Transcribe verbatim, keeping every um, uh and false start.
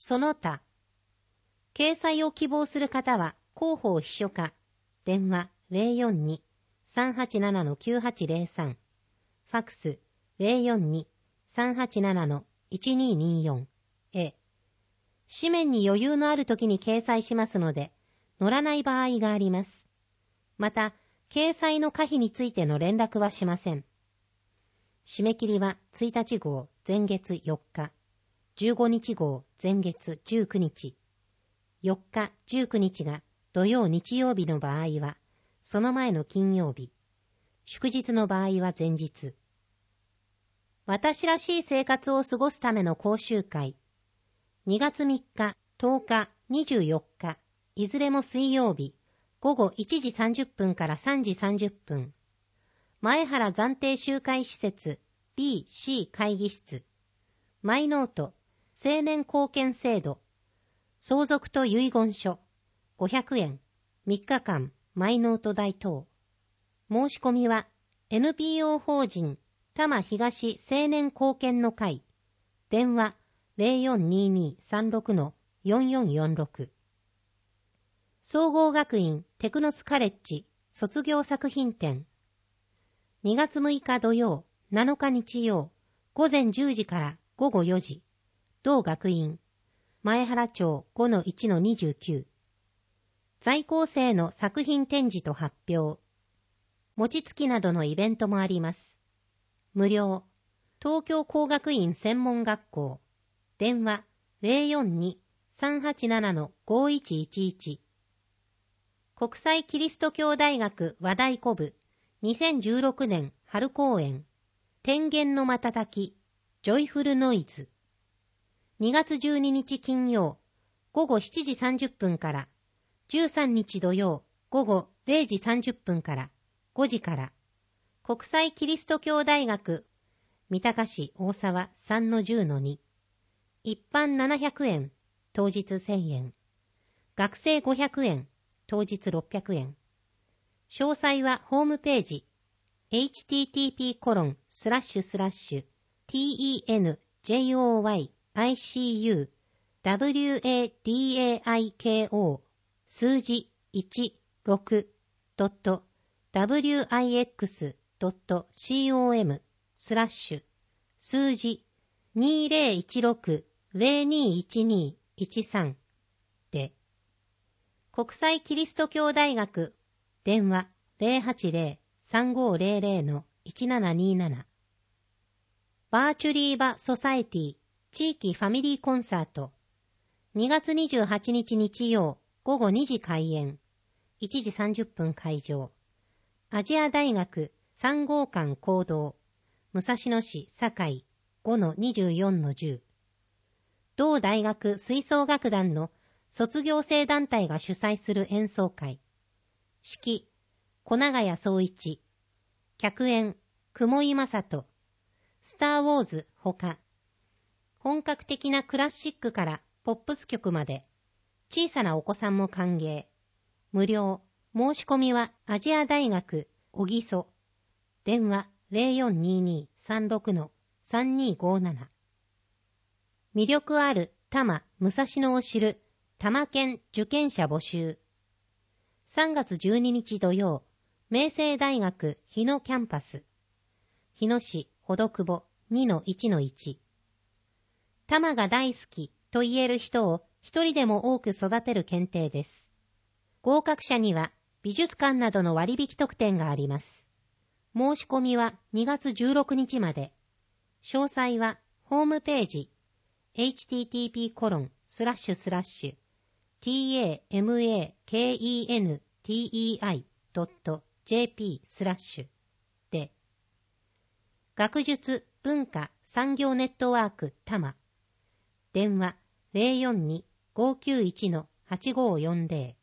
その他。掲載を希望する方は、広報秘書課、電話 ゼロよんに さんはちなな きゅうはちゼロさん、ファクス ゼロよんに さんはちなな いちにによん へ。紙面に余裕のある時に掲載しますので、載らない場合があります。また、掲載の可否についての連絡はしません。締め切りはついたち号前月よっか、じゅうごにち号前月じゅうくにち、よっか、じゅうくにちが土曜日曜日の場合は、その前の金曜日、祝日の場合は前日。私らしい生活を過ごすための講習会、にがつみっか、とおか、にじゅうよっか、いずれも水曜日、ごごいちじさんじゅっぷんからさんじさんじゅっぷん。前原暫定集会施設 ビーシー 会議室。マイノート、青年貢献制度。相続と遺言書。ごひゃくえん。みっかかん、マイノート代等。申し込みは、エヌピーオー 法人、多摩東青年貢献の会。電話、ゼロよんにに さんろく よんよんよんろく。総合学院テクノスカレッジ卒業作品展。にがつむいか土曜、なのか日曜、午前じゅうじからごごよじ。同学院、前原町 ごのいちのにじゅうきゅう。在校生の作品展示と発表。餅つきなどのイベントもあります。無料。東京工学院専門学校。電話 ゼロよんに さんはちなな ごいちいちいち。国際キリスト教大学和太鼓部にせんじゅうろくねん春公演天元の瞬きジョイフルノイズ。にがつじゅうににち金曜ごごしちじさんじゅっぷんからじゅうさんにち土曜ごごれいじさんじゅっぷんからごじから国際キリスト教大学三鷹市大沢 さんのじゅうのに。一般ななひゃくえん、当日せんえん。学生ごひゃくえん、当日ろっぴゃくえん。詳細はホームページ エイチティーティーピーコロンスラッシュスラッシュティーイーエヌジェイオーワイアイシーユーダブリューエーディーエーアイケーオー数字いちろくドットダブリューアイエックスドットコムスラッシュ数字にゼロいちろくゼロにいちにいちさんで国際キリスト教大学電話 ゼロはちゼロ さんごゼロゼロ いちななになな。バーチュリーバソサエティ地域ファミリーコンサートにがつにじゅうはちにち日曜ごごにじ開演いちじさんじゅっぷん会場アジア大学さん号館講堂武蔵野市堺 ごのにじゅうよんのじゅう。同大学吹奏楽団の卒業生団体が主催する演奏会。指揮、小長谷総一。客演、雲井正人。スターウォーズほか。本格的なクラシックからポップス曲まで。小さなお子さんも歓迎。無料。申し込みはアジア大学小木曽。電話 ゼロよんにに さんろく さんにごなな。魅力ある多摩武蔵野を知る多摩県受験者募集。さんがつじゅうににち土曜、明星大学日野キャンパス。日野市ほどくぼ にのいちのいち。多摩が大好きと言える人を一人でも多く育てる検定です。合格者には美術館などの割引特典があります。申し込みはにがつじゅうろくにちまで。詳細はホームページ エイチティーティーピーコロンスラッシュスラッシュティーエーエムエーケーイーエヌティーイーアイドットジェーピースラッシュで学術文化産業ネットワーク多摩電話 ゼロよんに ごきゅういち はちごよんゼロ